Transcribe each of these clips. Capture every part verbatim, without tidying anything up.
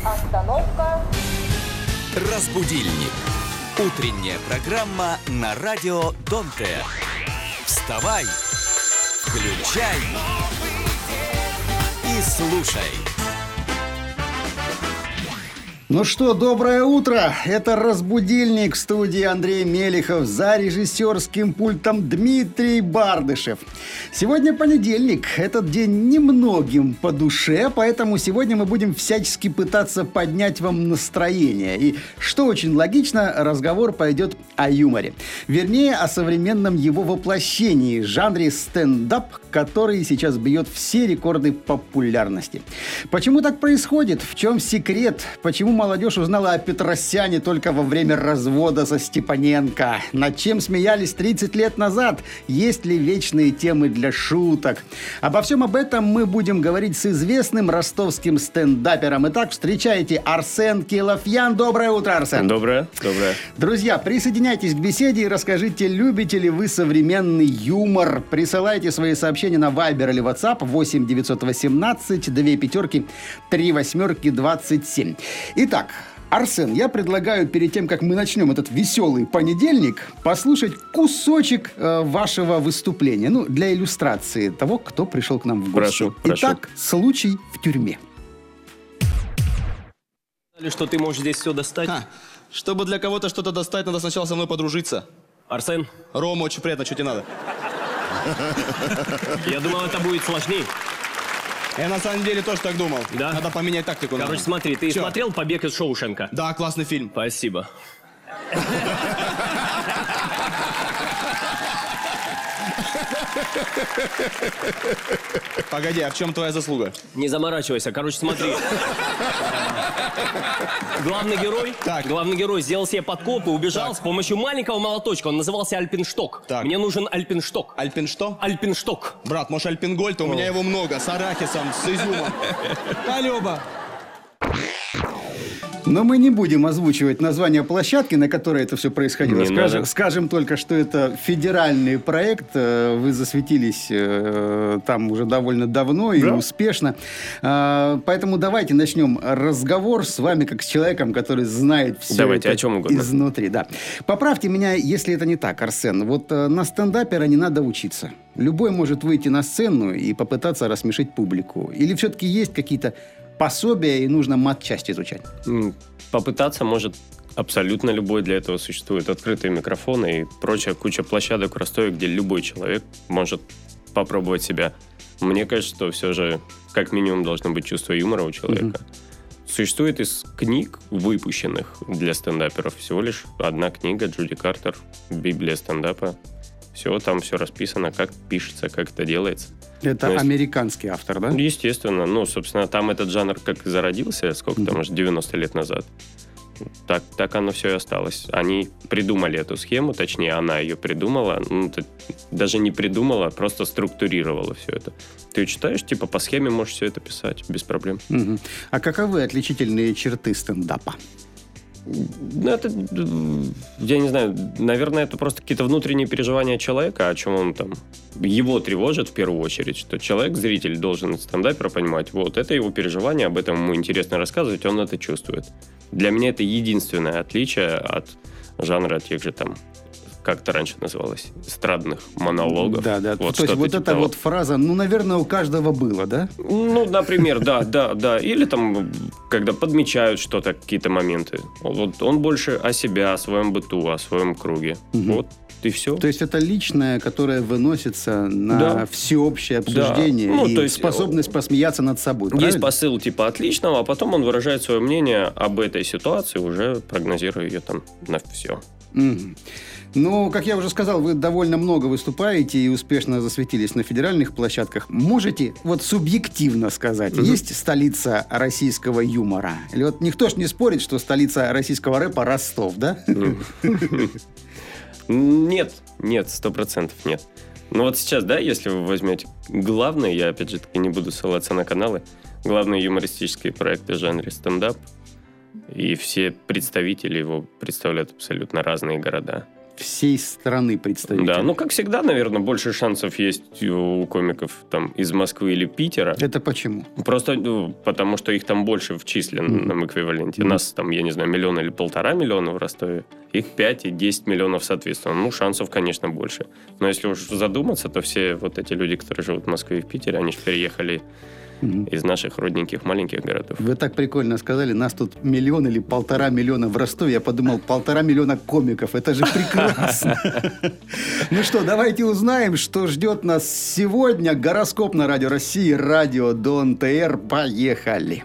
Остановка. Разбудильник. Утренняя программа на радио Донте. Вставай, включай и слушай. Ну что, доброе утро! Это «Разбудильник», в студии Андрей Мелехов, за режиссерским пультом Дмитрий Бардышев. Сегодня понедельник, этот день немногим по душе, поэтому сегодня мы будем всячески пытаться поднять вам настроение. И, что очень логично, разговор пойдет о юморе. Вернее, о современном его воплощении, жанре стендап, который сейчас бьет все рекорды популярности. Почему так происходит? В чем секрет? Почему молодежь узнала о Петросяне только во время развода со Степаненко? Над чем смеялись тридцать лет назад? Есть ли вечные темы для шуток? Обо всем об этом мы будем говорить с известным ростовским стендапером. Итак, встречайте, Арсен Килофьян. Доброе утро, Арсен. Доброе, доброе. Друзья, присоединяйтесь к беседе и расскажите, любите ли вы современный юмор. Присылайте свои сообщения на Viber или WhatsApp восемь девятьсот восемнадцать две пятерки три восьмерки двадцать семь. Итак, Арсен, я предлагаю перед тем, как мы начнем этот веселый понедельник, послушать кусочек э, вашего выступления. Ну, для иллюстрации того, кто пришел к нам в гости. Прошу, прошу. Итак, случай в тюрьме. Что ты можешь здесь все достать? Ха. Чтобы для кого-то что-то достать, надо сначала со мной подружиться. Арсен? Рома, очень приятно, что тебе надо? Я думал, это будет сложнее. Я на самом деле тоже так думал. Да? Надо поменять тактику. Короче, надо. смотри, ты Чё? смотрел «Побег из Шоушенка»? Да, классный фильм. Спасибо. Погоди, а в чем твоя заслуга? Не заморачивайся. Короче, смотри. Главный герой, Так. главный герой сделал себе подкоп и убежал Так. с помощью маленького молоточка. Он назывался Альпиншток. Так. Мне нужен Альпиншток. Альпин что? Альпиншток. Брат, может Альпингольд? У меня его много. С арахисом, с изюмом. Да, Люба. Но мы не будем озвучивать название площадки, на которой это все происходило. Не Скажем, надо. скажем только, что это федеральный проект. Э, Вы засветились э, там уже довольно давно и Да. успешно. Э, Поэтому давайте начнем разговор с вами, как с человеком, который знает все Давайте, это о чем угодно. изнутри. Да. Поправьте меня, если это не так, Арсен. Вот э, на стендапера не надо учиться. Любой может выйти на сцену и попытаться рассмешить публику. Или все-таки есть какие-то пособия и нужно матчасть изучать? М, Попытаться может абсолютно любой. Для этого существуют открытые микрофоны и прочая куча площадок в Ростове, где любой человек может попробовать себя. Мне кажется, что все же как минимум должно быть чувство юмора у человека. Mm-hmm. Существует из книг, выпущенных для стендаперов, всего лишь одна книга Джуди Картер «Библия стендапа». Все, там все расписано, как пишется, как это делается. Это Ну, американский автор, да? Естественно. Ну, собственно, там этот жанр как зародился, сколько там, может, девяносто лет назад. Так, так оно все и осталось. Они придумали эту схему, точнее, она ее придумала. Ну, ты даже не придумала, а просто структурировала все это. Ты читаешь, типа, по схеме можешь все это писать, без проблем. Мгм. А каковы отличительные черты стендапа? Ну, это, я не знаю, наверное, это просто какие-то внутренние переживания человека, о чем он там, его тревожит в первую очередь, что человек, зритель, должен от стендапера понимать, вот, это его переживание, об этом ему интересно рассказывать, он это чувствует. Для меня это единственное отличие от жанра тех же там, как это раньше называлось, эстрадных монологов. Да, да. Вот То есть вот типа эта того. вот фраза, ну, наверное, у каждого было, да? Ну, например, да, да, да. Или там, когда подмечают что-то, какие-то моменты. Вот он больше о себе, о своем быту, о своем круге. Мгм. Вот и все. То есть это личное, которое выносится на Да. всеобщее обсуждение Да. Ну, и то есть, способность посмеяться над собой, Есть правильно? посыл типа отличного, а потом он выражает свое мнение об этой ситуации, уже прогнозируя ее там на все. Мгм. Ну, как я уже сказал, вы довольно много выступаете и успешно засветились на федеральных площадках. Можете вот субъективно сказать, Мгм. есть столица российского юмора? Или вот никто ж не спорит, что столица российского рэпа Ростов, да? Нет, нет, сто процентов нет. Ну вот сейчас, да, если вы возьмете главный, я опять же таки не буду ссылаться на каналы, главные юмористические проекты в жанре стендап, и все представители его представляют абсолютно разные города. всей страны представителей. Да, ну, как всегда, наверное, больше шансов есть у комиков там из Москвы или Питера. Это почему? Просто ну, потому, что их там больше в численном mm-hmm. эквиваленте. Mm-hmm. Нас там, я не знаю, миллион или полтора миллиона в Ростове. Их пять и десять миллионов, соответственно. Ну, шансов, конечно, больше. Но если уж задуматься, то все вот эти люди, которые живут в Москве и в Питере, они же переехали из наших родненьких маленьких городов. Вы так прикольно сказали, нас тут миллион или полтора миллиона в Ростове. Я подумал, полтора миллиона комиков. Это же прекрасно. Ну что, давайте узнаем, что ждет нас сегодня. Гороскоп на Радио России, Радио Дон ТР. Поехали.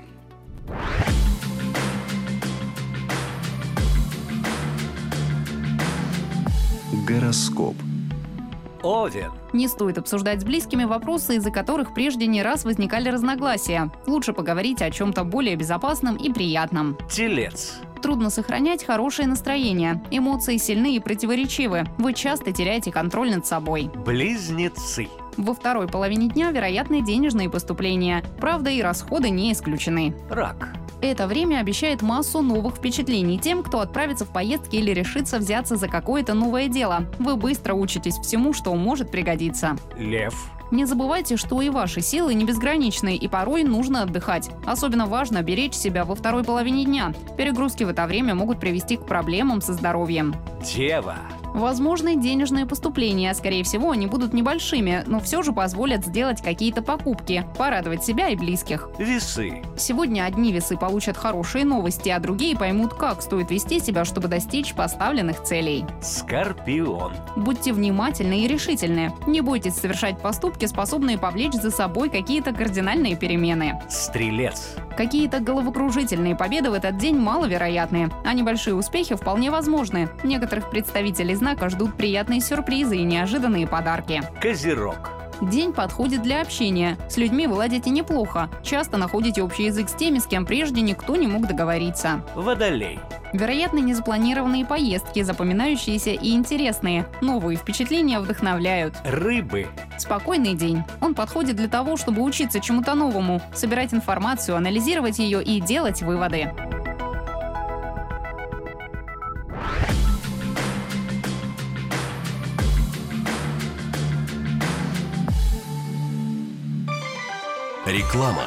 Гороскоп. Овен. Не стоит обсуждать с близкими вопросы, из-за которых прежде не раз возникали разногласия. Лучше поговорить о чем-то более безопасном и приятном. Телец. Трудно сохранять хорошее настроение. Эмоции сильны и противоречивы. Вы часто теряете контроль над собой. Близнецы. Во второй половине дня вероятны денежные поступления. Правда, и расходы не исключены. Рак. Это время обещает массу новых впечатлений тем, кто отправится в поездки или решится взяться за какое-то новое дело. Вы быстро учитесь всему, что может пригодиться. Лев. Не забывайте, что и ваши силы не безграничны, и порой нужно отдыхать. Особенно важно беречь себя во второй половине дня. Перегрузки в это время могут привести к проблемам со здоровьем. Дева. Возможны денежные поступления, скорее всего, они будут небольшими, но все же позволят сделать какие-то покупки, порадовать себя и близких. Весы. Сегодня одни весы получат хорошие новости, а другие поймут, как стоит вести себя, чтобы достичь поставленных целей. Скорпион. Будьте внимательны и решительны. Не бойтесь совершать поступки, способные повлечь за собой какие-то кардинальные перемены. Стрелец. Какие-то головокружительные победы в этот день маловероятны, а небольшие успехи вполне возможны. Некоторых представителей знака ждут приятные сюрпризы и неожиданные подарки. Козерог. День подходит для общения. С людьми вы ладите неплохо. Часто находите общий язык с теми, с кем прежде никто не мог договориться. Водолей. Вероятны незапланированные поездки, запоминающиеся и интересные. Новые впечатления вдохновляют. Рыбы. Спокойный день. Он подходит для того, чтобы учиться чему-то новому, собирать информацию, анализировать ее и делать выводы. Реклама.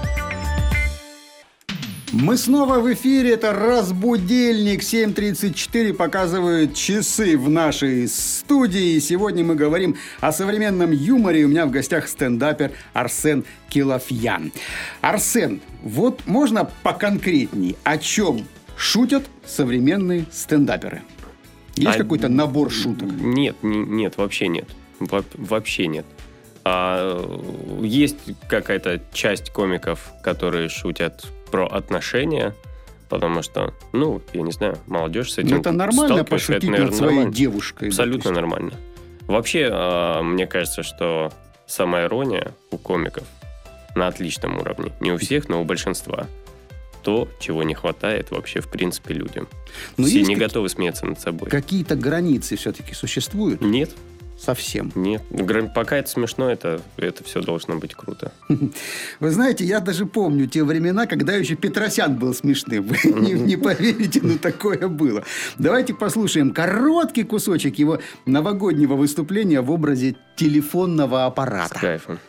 Мы снова в эфире. Это «Разбудильник». семь тридцать четыре показывают часы в нашей студии. Сегодня мы говорим о современном юморе. У меня в гостях стендапер Арсен Килофьян. Арсен, вот можно поконкретней, о чем шутят современные стендаперы? Есть а какой-то набор шуток? Нет, не, нет, вообще нет. Во- вообще нет. А есть какая-то часть комиков, которые шутят про отношения, потому что, ну, я не знаю, молодежь с этим это нормально пошутить это, наверное, над своей нормально. девушкой? Абсолютно допустим. нормально. Вообще, мне кажется, что самоирония у комиков на отличном уровне. Не у всех, но у большинства. То, чего не хватает вообще, в принципе, людям. Но все не как... готовы смеяться над собой. Какие-то границы все-таки существуют? Нет. Совсем. Нет. Пока это смешно, это, это все должно быть круто. Вы знаете, я даже помню те времена, когда еще Петросян был смешным. Вы не, не поверите, но такое было. Давайте послушаем короткий кусочек его новогоднего выступления в образе телефонного аппарата. С кайфом.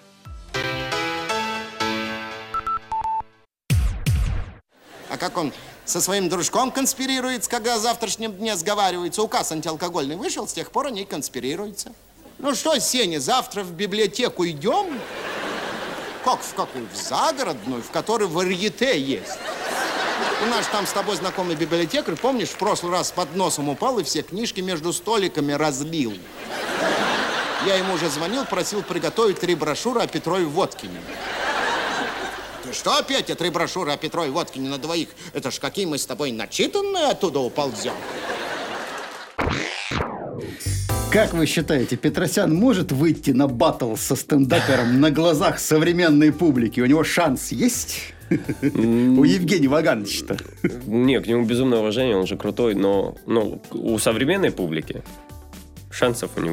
А как он со своим дружком конспирируется, когда о завтрашнем дне сговаривается? Указ антиалкогольный вышел, с тех пор они конспирируются. Ну что, Сеня, завтра в библиотеку идем? Как в какую? В загородную, в которой варьете есть. У нас там с тобой знакомый библиотекарь, помнишь, в прошлый раз под носом упал и все книжки между столиками разлил. Я ему уже звонил, просил приготовить три брошюры о Петрове Водкине. Ты что опять, три брошюры о Петрове Водкине на двоих? Это ж какие мы с тобой начитанные оттуда уползем. Как вы считаете, Петросян может выйти на баттл со стендапером на глазах современной публики? У него шанс есть? У Евгения Вагановича-то. Нет, к нему безумное уважение, он же крутой, но, но у современной публики шансов у него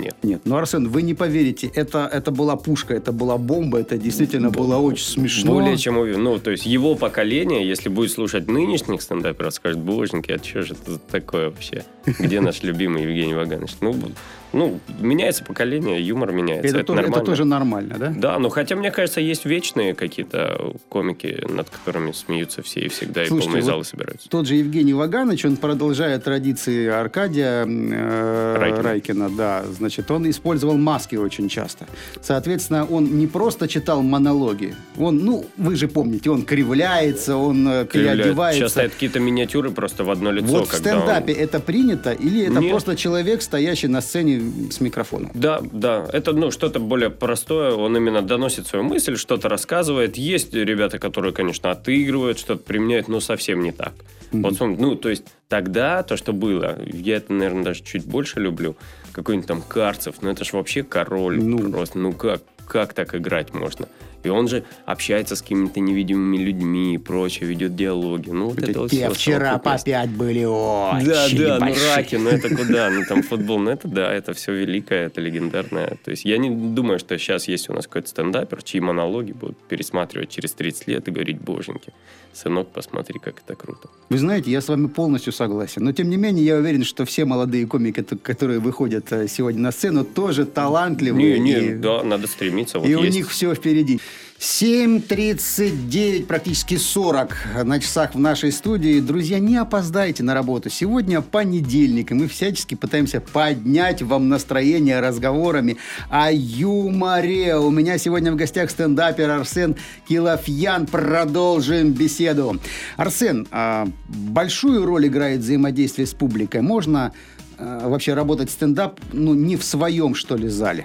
нет. Нет, ну, Арсен, вы не поверите, это, это была пушка, это была бомба, это действительно было очень смешно. Более чем уверен. Ну, то есть его поколение, если будет слушать нынешних стендаперов, скажет: боженьки, а что же это такое вообще? Где наш любимый Евгений Ваганович? Ну, ну, меняется поколение, юмор меняется. Это, это, тоже, нормально. это тоже нормально, да? Да, но хотя, мне кажется, есть вечные какие-то комики, над которыми смеются все и всегда, Слушайте, и полные вот залы собираются. Тот же Евгений Ваганович, он продолжает традиции Аркадия э, Райкина. Райкина, да. Значит, он использовал маски очень часто. Соответственно, он не просто читал монологи, он, ну, вы же помните, он кривляется, он э, переодевается. Сейчас стоят какие-то миниатюры просто в одно лицо. Вот в когда стендапе он... это принято, или это Нет. просто человек, стоящий на сцене с микрофоном? Да, да. Это, ну, что-то более простое. Он именно доносит свою мысль, что-то рассказывает. Есть ребята, которые, конечно, отыгрывают, что-то применяют, но совсем не так. Mm-hmm. Вот, ну, то есть тогда то, что было, я это, наверное, даже чуть больше люблю. Какой-нибудь там Карцев, ну это ж вообще король. Ну. Просто, ну как, как так играть можно? И он же общается с какими-то невидимыми людьми и прочее, ведет диалоги. Ну, вот Это это вот те всё вчера по совокупность. пять были очень Да, да, ну большие. раки, ну это куда? Ну там футбол, ну это да, это все великое, это легендарное. То есть я не думаю, что сейчас есть у нас какой-то стендапер, чьи монологи будут пересматривать через тридцать лет и говорить: боженьки, сынок, посмотри, как это круто. Вы знаете, я с вами полностью согласен. Но, тем не менее, я уверен, что все молодые комики, которые выходят э, сегодня на сцену, тоже талантливые. Не, не, и, да, надо стремиться. Вот и у есть. них все впереди. семь тридцать девять, практически сорок на часах в нашей студии. Друзья, не опоздайте на работу. Сегодня понедельник, и мы всячески пытаемся поднять вам настроение разговорами о юморе. У меня сегодня в гостях стендапер Арсен Килофьян. Продолжим беседу. Арсен, а большую роль играет взаимодействие с публикой. Можно а, вообще работать стендап, ну, не в своем, что ли, зале?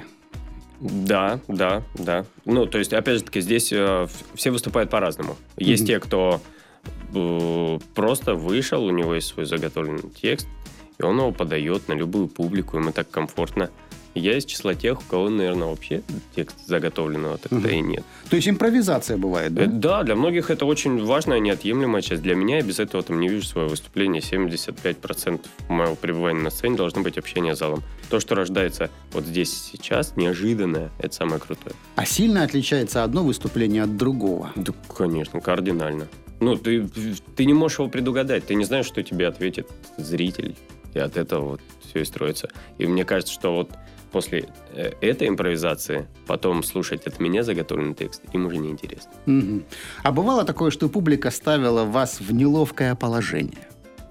Да, да, да. Ну, то есть, опять же таки, здесь э, все выступают по-разному. Есть Mm-hmm. те, кто э, просто вышел, у него есть свой заготовленный текст, и он его подает на любую публику, ему так комфортно. Я из числа тех, у кого, наверное, вообще текст заготовленного тогда Mm-hmm. и нет. То есть импровизация бывает, да? Э, Да, для многих это очень важная, неотъемлемая часть. Для меня я без этого там не вижу свое выступление. семьдесят пять процентов моего пребывания на сцене должно быть общение с залом. То, что рождается вот здесь сейчас, неожиданное, это самое крутое. А сильно отличается одно выступление от другого? Да, конечно, кардинально. Ну, ты, ты не можешь его предугадать. Ты не знаешь, что тебе ответит зритель. И от этого вот все и строится. И мне кажется, что вот после э, этой импровизации потом слушать от меня заготовленный текст им уже неинтересно. Мгм. А бывало такое, что публика ставила вас в неловкое положение?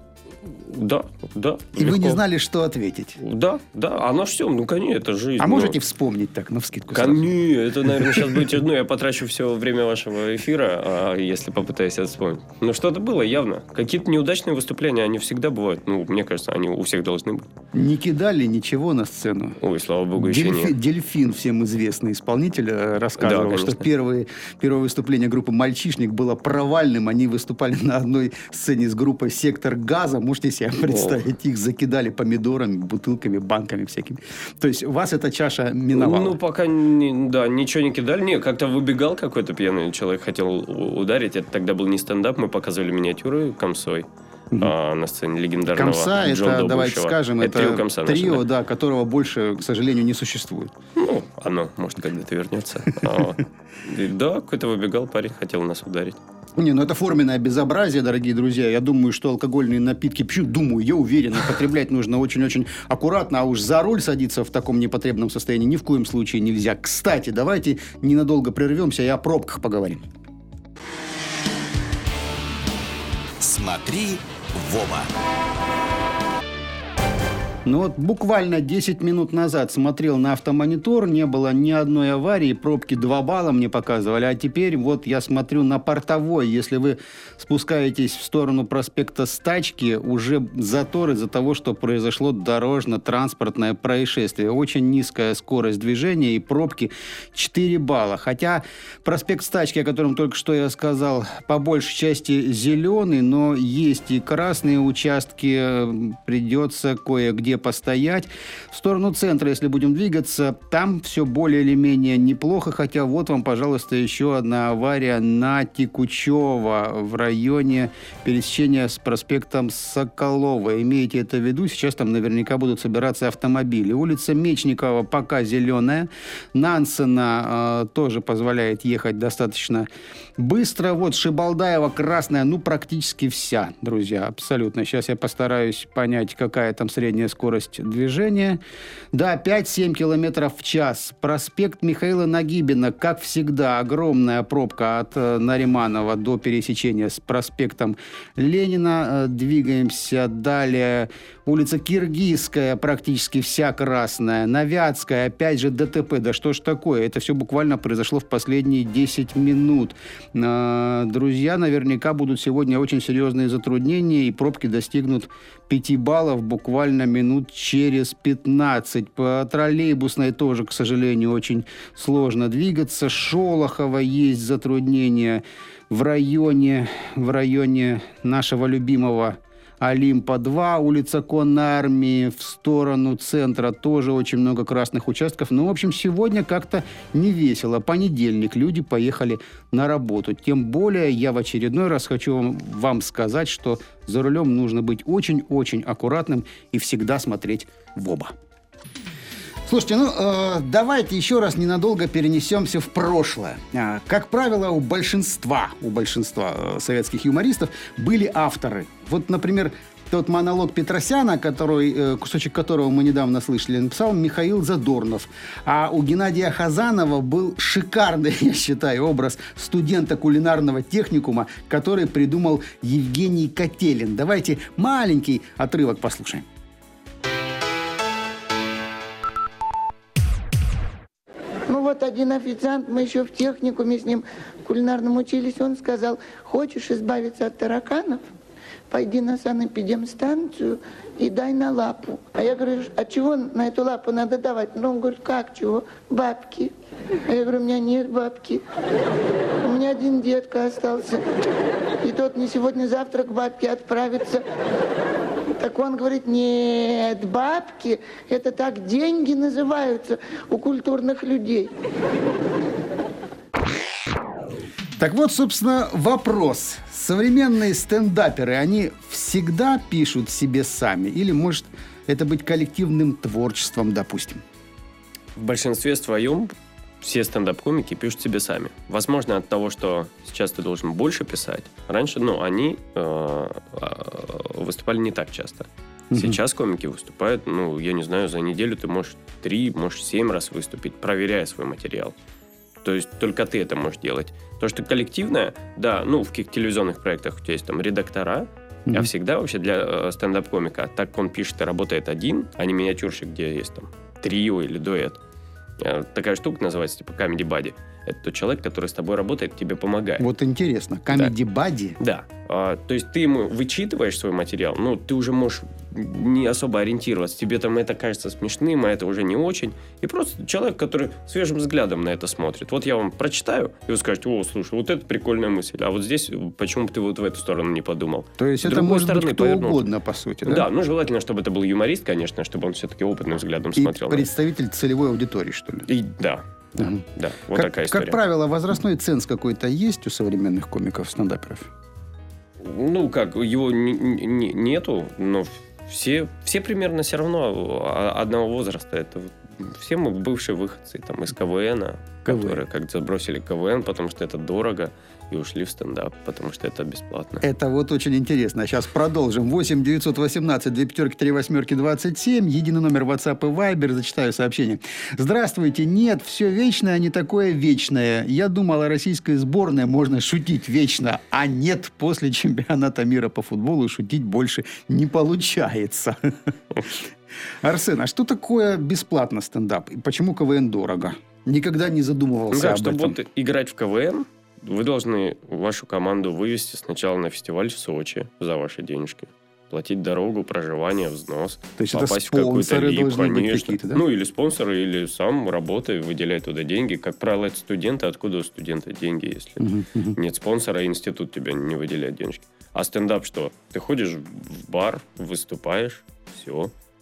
Да, да. И вы не легко. знали, что ответить? Да, да, оно все, ну, конечно, это жизнь. А ну. можете вспомнить так, навскидку? сразу? Конечно, это, наверное, сейчас будет ну, я потрачу все время вашего эфира, а если попытаюсь это вспомнить. Ну, что-то было явно. Какие-то неудачные выступления, они всегда бывают. Ну, мне кажется, они у всех должны быть. Не кидали ничего на сцену? Ой, слава богу, еще Дельфи- нет. Дельфин, всем известный исполнитель, э, рассказывал, Да, что конечно. первые, первое выступление группы «Мальчишник» было провальным. Они выступали на одной сцене с группой «Сектор газа». Можете себе представить? Их закидали помидорами, бутылками, банками всякими. То есть вас эта чаша миновала? Ну, пока, не, да, ничего не кидали. Не, как-то выбегал какой-то пьяный человек, хотел у- ударить. Это тогда был не стендап, мы показывали миниатюры «Комсой». А, на сцене легендарного «Комса» Джо это, Добушева. давайте скажем, это, трио «Комса» наше, трио, да. да, которого больше, к сожалению, не существует. Ну, оно, может, когда-то вернется. А, и Да, какой-то выбегал парень, хотел нас ударить. Не, ну это форменное безобразие, дорогие друзья. Я думаю, что алкогольные напитки, почему думаю, я уверен, употреблять нужно очень-очень аккуратно, а уж за руль садиться в таком непотребном состоянии ни в коем случае нельзя. Кстати, давайте ненадолго прервемся и о пробках поговорим. Смотри в оба. Ну вот буквально десять минут назад смотрел на автомонитор, не было ни одной аварии, пробки два балла мне показывали, а теперь вот я смотрю на Портовой. Если вы спускаетесь в сторону проспекта Стачки, уже затор из-за того, что произошло дорожно-транспортное происшествие. Очень низкая скорость движения и пробки четыре балла. Хотя проспект Стачки, о котором только что я сказал, по большей части зеленый, но есть и красные участки, придется кое-где где постоять. В сторону центра, если будем двигаться, там все более или менее неплохо, хотя вот вам, пожалуйста, еще одна авария на Текучево в районе пересечения с проспектом Соколова. Имейте это в виду, сейчас там наверняка будут собираться автомобили. Улица Мечникова пока зеленая, Нансена э, тоже позволяет ехать достаточно быстро. Вот Шибалдаева красная, ну практически вся, друзья, абсолютно. Сейчас я постараюсь понять, какая там средняя скорость движения. Да, пять-семь километров в час. Проспект Михаила Нагибина, как всегда, огромная пробка от э, Нариманова до пересечения с проспектом Ленина. Э, двигаемся далее. Улица Киргизская, практически вся красная. Новятская, опять же ДТП. Да что ж такое? Это все буквально произошло в последние десять минут. Э, друзья, наверняка будут сегодня очень серьезные затруднения, и пробки достигнут пяти баллов буквально минут через пятнадцать. По троллейбусной тоже, к сожалению, очень сложно двигаться. Шолохова есть затруднения в районе, в районе нашего любимого Олимпа два, улица Конной Армии в сторону центра, тоже очень много красных участков. Ну, в общем, сегодня как-то не весело. Понедельник, люди поехали на работу. Тем более, я в очередной раз хочу вам, вам сказать, что за рулем нужно быть очень-очень аккуратным и всегда смотреть в оба. Слушайте, ну, э, давайте еще раз ненадолго перенесемся в прошлое. А, как правило, у большинства, у большинства э, советских юмористов были авторы. Вот, например, тот монолог Петросяна, который, э, кусочек которого мы недавно слышали, написал Михаил Задорнов. А у Геннадия Хазанова был шикарный, я считаю, образ студента кулинарного техникума, который придумал Евгений Котелин. Давайте маленький отрывок послушаем. Ну вот один официант, мы еще в техникуме с ним кулинарном учились, он сказал: хочешь избавиться от тараканов, пойди на санэпидемстанцию и дай на лапу. А я говорю: а чего на эту лапу надо давать? Ну, он говорит: как чего? Бабки. А я говорю: у меня нет бабки. У меня один детка остался. И тот не сегодня-завтра к бабке отправится. Так он говорит: нет, бабки, это так деньги называются у культурных людей. Так вот, собственно, вопрос. Современные стендаперы, они всегда пишут себе сами? Или, может, это быть коллективным творчеством, допустим? В большинстве своем все стендап-комики пишут себе сами. Возможно, от того, что сейчас ты должен больше писать. Раньше, ну, они э, выступали не так часто. Mm-hmm. Сейчас комики выступают, ну, я не знаю, за неделю ты можешь три, можешь семь раз выступить, проверяя свой материал. То есть только ты это можешь делать. То, что коллективное, да, ну, в каких-то телевизионных проектах у тебя есть там редактора, mm-hmm. а всегда вообще для э, стендап-комика, так как он пишет и работает один, а не миниатюрщик, где есть там трио или дуэт. Такая штука называется, типа comedy buddy. Это тот человек, который с тобой работает, тебе помогает. Вот интересно, comedy buddy? Да. А, то есть ты ему вычитываешь свой материал, ну, ты уже можешь не особо ориентироваться. Тебе там это кажется смешным, а это уже не очень. И просто человек, который свежим взглядом на это смотрит. Вот я вам прочитаю, и вы скажете: о, слушай, вот это прикольная мысль. А вот здесь почему бы ты вот в эту сторону не подумал? То есть это может быть кто повернуть. Угодно, по сути, да? Да, ну, желательно, чтобы это был юморист, конечно, чтобы он все-таки опытным взглядом и смотрел. Представитель целевой аудитории, что ли? И, да. Да, угу. да, вот как, такая история. Как правило, возрастной ценз какой-то есть у современных комиков-стендаперов? Ну, как, его не, не, нету, но все, все примерно все равно одного возраста. Это все мы бывшие выходцы там, из КВНа, КВН. Которые как-то забросили КВН, потому что это дорого, и ушли в стендап, потому что это бесплатно. Это вот очень интересно. Сейчас продолжим. восемь девятьсот восемнадцать две пятерки три восьмерки двадцать семь. Единый номер WhatsApp и Viber. Зачитаю сообщение. Здравствуйте. Нет, все вечное, не такое вечное. Я думал, о российской сборной можно шутить вечно, а нет, после чемпионата мира по футболу шутить больше не получается. Арсен, а что такое бесплатно стендап? И почему КВН дорого? Никогда не задумывался ну, да, об чтобы этом. Вот играть в КВН, вы должны вашу команду вывести сначала на фестиваль в Сочи за ваши денежки. Платить дорогу, проживание, взнос. То есть попасть это в какую-то лигу, конечно. Да? Ну, или спонсоры, или сам работай, выделяй туда деньги. Как правило, это студенты. Откуда у студента деньги, если uh-huh, uh-huh. нет спонсора, институт тебе не выделяет денежки. А стендап что? Ты ходишь в бар, выступаешь, все.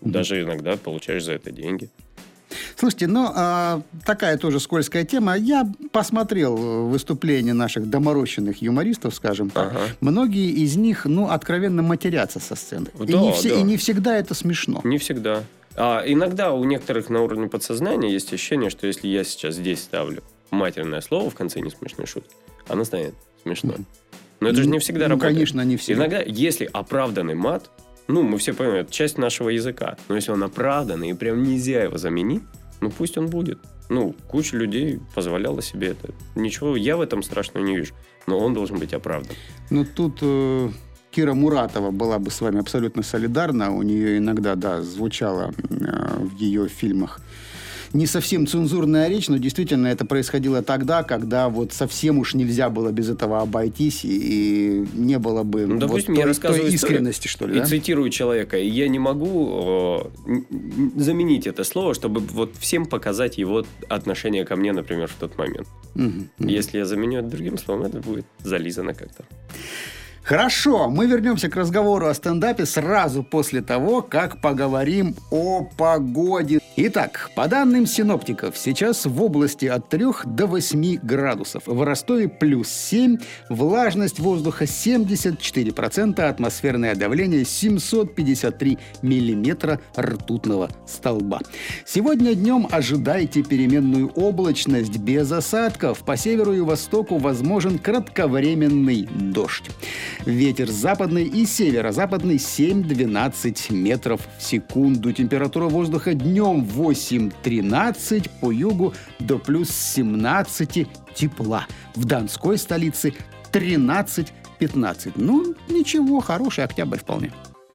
Даже иногда получаешь за это деньги. Слушайте, ну, а, такая тоже скользкая тема. Я посмотрел выступления наших доморощенных юмористов, скажем так. Ага. Многие из них, ну, откровенно матерятся со сцены. Да, и, не все, да. и не всегда это смешно. Не всегда. А иногда у некоторых на уровне подсознания есть ощущение, что если я сейчас здесь ставлю матерное слово в конце несмешной шутки, оно станет смешно. Но это же не всегда Ну, работает. конечно, не всегда. Иногда, если оправданный мат, ну, мы все понимаем, это часть нашего языка. Но если он оправданный, и прям нельзя его заменить, ну, пусть он будет. Ну, куча людей позволяла себе это. Ничего, я в этом страшного не вижу. Но он должен быть оправдан. Ну, тут э, Кира Муратова была бы с вами абсолютно солидарна. У нее иногда, да, звучало э, в ее фильмах не совсем цензурная речь, но действительно это происходило тогда, когда вот совсем уж нельзя было без этого обойтись, и, и не было бы Ну, допустим, вот я той, рассказываю той историю искренности, что ли, и да? цитирую человека, и я не могу э, заменить это слово, чтобы вот всем показать его отношение ко мне, например, в тот момент. Мгм, мгм. Если я заменю это другим словом, это будет зализано как-то. Хорошо, мы вернемся к разговору о стендапе сразу после того, как поговорим о погоде. Итак, по данным синоптиков, сейчас в области от трёх до восьми градусов. В Ростове плюс семь, влажность воздуха семьдесят четыре процента, атмосферное давление семьсот пятьдесят три миллиметра ртутного столба. Сегодня днем ожидайте переменную облачность без осадков. По северу и востоку возможен кратковременный дождь. Ветер западный и северо-западный семь-двенадцать метров в секунду. Температура воздуха днем восемь-тринадцать, по югу до плюс семнадцать тепла. В Донской столице тринадцать-пятнадцать. Ну, ничего, хороший октябрь вполне.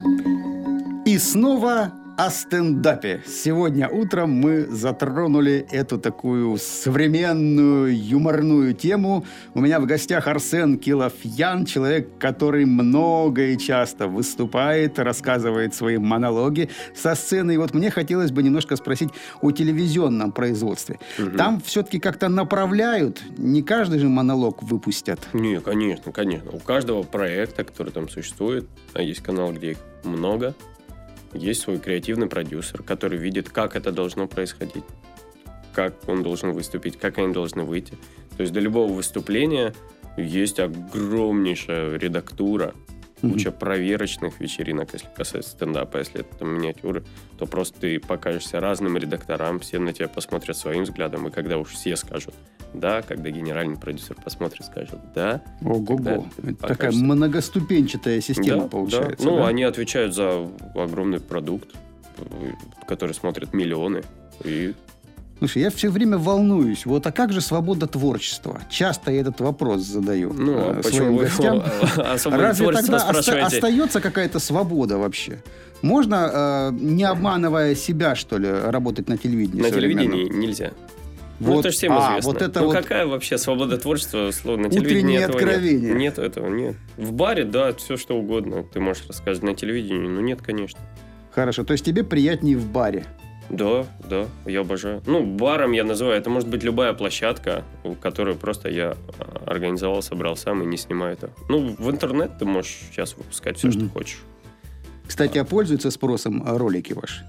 И снова о стендапе. Сегодня утром мы затронули эту такую современную юморную тему. У меня в гостях Арсен Килофьян, человек, который много и часто выступает, рассказывает свои монологи со сцены. И вот мне хотелось бы немножко спросить о телевизионном производстве. Угу. Там все-таки как-то направляют, не каждый же монолог выпустят. Не, конечно, конечно. У каждого проекта, который там существует, а есть канал, где их много, есть свой креативный продюсер, который видит, как это должно происходить, как он должен выступить, как они должны выйти. То есть до любого выступления есть огромнейшая редактура, куча mm-hmm. проверочных вечеринок, если касается стендапа. Если это там миниатюры, то просто ты покажешься разным редакторам, все на тебя посмотрят своим взглядом, и когда уж все скажут «да», когда генеральный продюсер посмотрит, скажет «да». Ого-го. Это такая многоступенчатая система, да, получается. Да. Ну, да? они отвечают за огромный продукт, который смотрят миллионы. И... Слушай, я все время волнуюсь. Вот, а как же свобода творчества? Часто я этот вопрос задаю ну, э, а своим почему гостям. Разве тогда оста- остается какая-то свобода вообще? Можно, э, не обманывая себя, что ли, работать на телевидении? На телевидении нельзя. Вот, ну, это же всем а, известно. Вот это ну, вот какая вообще свобода творчества? Словно на телевидении утренние этого откровения. Нет. Нет этого, нет. В баре, да, все что угодно ты можешь рассказать. На телевидении, ну, нет, конечно. Хорошо, то есть тебе приятнее в баре? Да, да, я обожаю. Ну, баром я называю, это может быть любая площадка, которую просто я организовал, собрал сам и не снимаю это. Ну, в интернет ты можешь сейчас выпускать все, mm-hmm. что хочешь. Кстати, а пользуются спросом ролики ваши?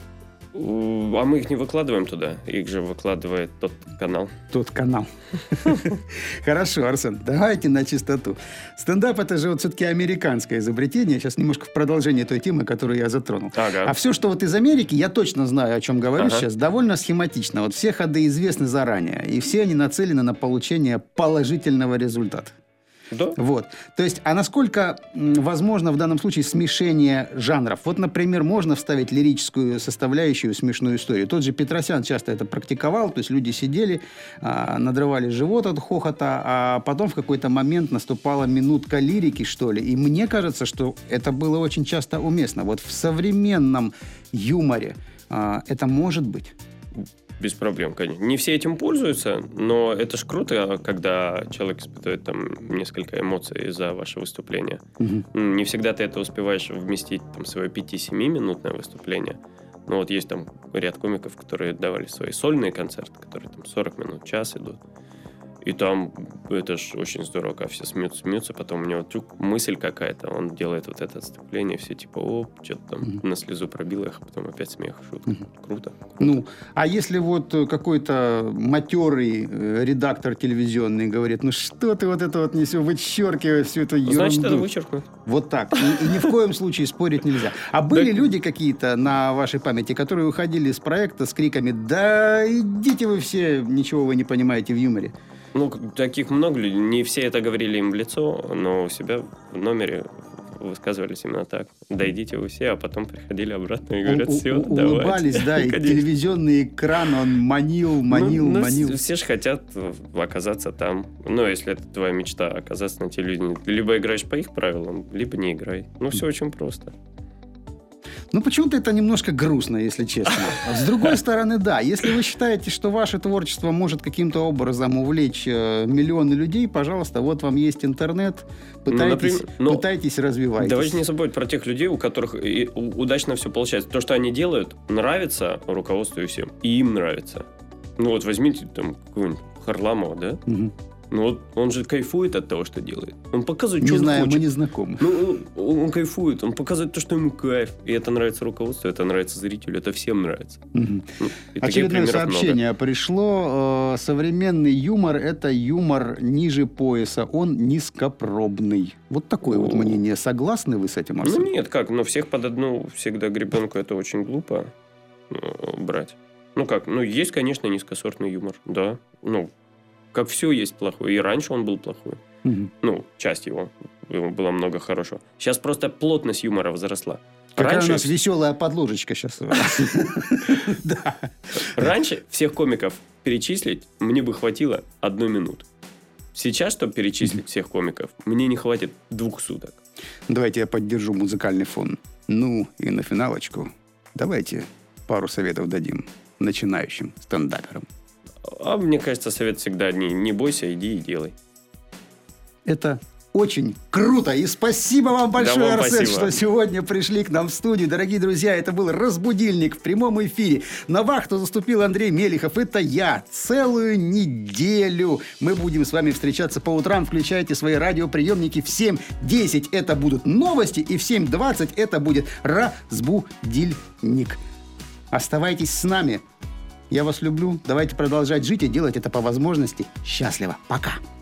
А мы их не выкладываем туда. Их же выкладывает тот канал. Тот канал. Хорошо, Арсен, давайте на чистоту. Стендап – это же вот все-таки американское изобретение. Сейчас немножко в продолжение той темы, которую я затронул. Ага. А все, что вот из Америки, я точно знаю, о чем говорю ага. сейчас, довольно схематично. Вот все ходы известны заранее. И все они нацелены на получение положительного результата. Да. Вот. То есть, а насколько возможно в данном случае смешение жанров? Вот, например, можно вставить лирическую составляющую, смешную историю. Тот же Петросян часто это практиковал, то есть люди сидели, а, надрывали живот от хохота, а потом в какой-то момент наступала минутка лирики, что ли. И мне кажется, что это было очень часто уместно. Вот в современном юморе а, это может быть? Без проблем, конечно. Не все этим пользуются, но это ж круто, когда человек испытывает там несколько эмоций за ваше выступление. Угу. Не всегда ты это успеваешь вместить там, в свое пяти-семиминутное выступление. Но вот есть там ряд комиков, которые давали свои сольные концерты, которые там сорок минут, час идут. И там это ж очень здорово, когда все смеются, смеются, потом у него вдруг мысль какая-то, он делает вот это отступление, все типа, оп, что-то там mm-hmm. на слезу пробило их, а потом опять смех, шутка. Mm-hmm. Круто, круто. Ну, а если вот какой-то матерый редактор телевизионный говорит, ну что ты вот это вот несешь, вычеркивай всю эту ерунду. Значит, это вычеркнут. Вот так. И, и ни в коем случае спорить нельзя. А были люди какие-то на вашей памяти, которые уходили с проекта с криками, да идите вы все, ничего вы не понимаете в юморе? Ну, таких много людей. Не все это говорили им в лицо, но у себя в номере высказывались именно так. Дойдите вы все, а потом приходили обратно и говорят, все, у- давайте. Улыбались, да, и телевизионный экран, он манил, манил, ну, ну, манил. Все же хотят оказаться там. Ну, если это твоя мечта, оказаться на телевидении. Ты либо играешь по их правилам, либо не играй. Ну, все очень просто. Ну, почему-то это немножко грустно, если честно. С другой стороны, да, если вы считаете, что ваше творчество может каким-то образом увлечь э, миллионы людей, пожалуйста, вот вам есть интернет, пытайтесь, ну, например, но пытайтесь развивайтесь. Давайте не забывать про тех людей, у которых и удачно все получается. То, что они делают, нравится руководству и всем. И им нравится. Ну, вот возьмите там какого-нибудь Харламова, да? Угу. Ну вот он же кайфует от того, что делает. Он показывает, Не что знаю, он хочет. мы не знакомы. Ну, он, он кайфует, он показывает то, что ему кайф. И это нравится руководству, это нравится зрителю, это всем нравится. Угу. Ну, и таких Очередное примеров сообщение много. пришло. Э, современный юмор – это юмор ниже пояса. Он низкопробный. Вот такое О. вот мнение. Согласны вы с этим, Арсен? Ну нет, как, но всех под одну всегда гребенку это очень глупо э, брать. Ну как, ну есть, конечно, низкосортный юмор, да. Ну, как все есть плохое. И раньше он был плохой. Угу. Ну, часть его. Его было много хорошего. Сейчас просто плотность юмора возросла. Какая Раньше... у нас веселая подложечка сейчас. Да. Раньше всех комиков перечислить мне бы хватило одной минуты. Сейчас, чтобы перечислить всех комиков, мне не хватит двух суток. Давайте я поддержу музыкальный фон. Ну, и на финалочку давайте пару советов дадим начинающим стендаперам. А мне кажется, совет всегда не, не бойся, иди и делай. Это очень круто. И спасибо вам большое, Да, вам Арсен, спасибо. что сегодня пришли к нам в студию. Дорогие друзья, это был «Разбудильник» в прямом эфире. На вахту заступил Андрей Мелихов. Это я. Целую неделю мы будем с вами встречаться по утрам. Включайте свои радиоприемники. В семь десять это будут новости, и в семь двадцать это будет «Разбудильник». Оставайтесь с нами. Я вас люблю. Давайте продолжать жить и делать это по возможности. Счастливо. Пока.